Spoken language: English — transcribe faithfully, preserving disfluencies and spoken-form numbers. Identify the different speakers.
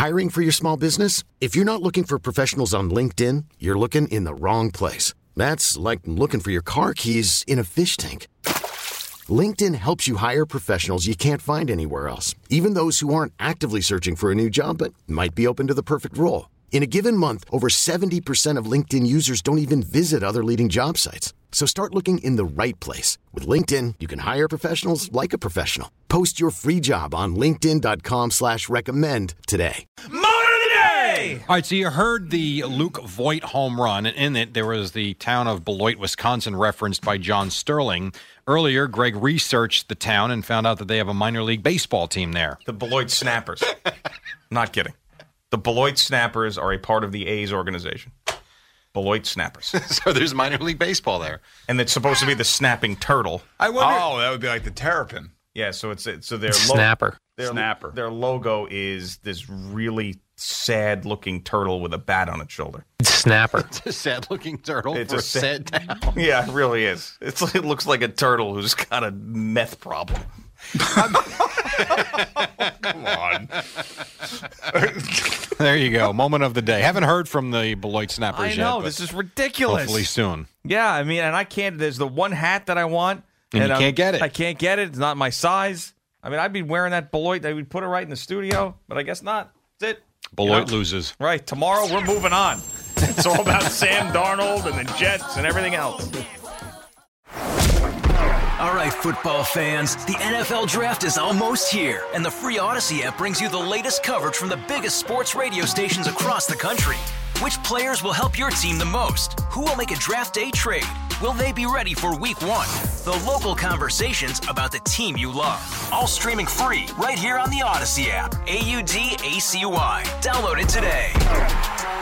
Speaker 1: Hiring for your small business? If you're not looking for professionals on LinkedIn, you're looking in the wrong place. That's like looking for your car keys in a fish tank. LinkedIn helps you hire professionals you can't find anywhere else, even those who aren't actively searching for a new job but might be open to the perfect role. In a given month, over seventy percent of LinkedIn users don't even visit other leading job sites. So start looking in the right place. With LinkedIn, you can hire professionals like a professional. Post your free job on linkedin.com slash recommend today.
Speaker 2: Motor of the day!
Speaker 3: All right, so you heard the Luke Voit home run, and in it there was the town of Beloit, Wisconsin, referenced by John Sterling. Earlier, Greg researched the town and found out that they have a minor league baseball team there.
Speaker 2: The Beloit Snappers. Not kidding. The Beloit Snappers are a part of the A's organization. Beloit Snappers.
Speaker 3: So there's minor league baseball there.
Speaker 2: And it's supposed to be the snapping turtle.
Speaker 4: I wonder. Oh, that would be like the Terrapin.
Speaker 2: Yeah, so it's so their
Speaker 5: Snapper.
Speaker 2: Lo- their,
Speaker 4: Snapper.
Speaker 2: Their logo is this really sad-looking turtle with a bat on its shoulder.
Speaker 5: Snapper.
Speaker 3: It's a sad-looking turtle
Speaker 2: It's
Speaker 3: for
Speaker 2: a
Speaker 3: a sad town.
Speaker 2: Yeah, it really is. It's like, it looks like a turtle who's got a meth problem.
Speaker 4: Come on.
Speaker 3: There you go. Moment of the day. Haven't heard from the Beloit Snappers
Speaker 2: I
Speaker 3: yet.
Speaker 2: know,
Speaker 3: but
Speaker 2: this is ridiculous.
Speaker 3: hopefully soon.
Speaker 2: Yeah, I mean, and I can't, there's the one hat that I want.
Speaker 3: And you
Speaker 2: I'm-
Speaker 3: can't get it.
Speaker 2: I can't get it. It's not my size. I mean, I'd be wearing that Beloit. I would put it right in the studio, but I guess not. That's it.
Speaker 3: Beloit
Speaker 2: You know?
Speaker 3: loses.
Speaker 2: Right. Tomorrow, we're moving on. It's all about Sam Darnold and the Jets and everything else.
Speaker 6: All right, football fans, the N F L Draft is almost here, and the free Odyssey app brings you the latest coverage from the biggest sports radio stations across the country. Which players will help your team the most? Who will make a draft day trade? Will they be ready for week one? The local conversations about the team you love. All streaming free right here on the Odyssey app. A U D A C Y. Download it today.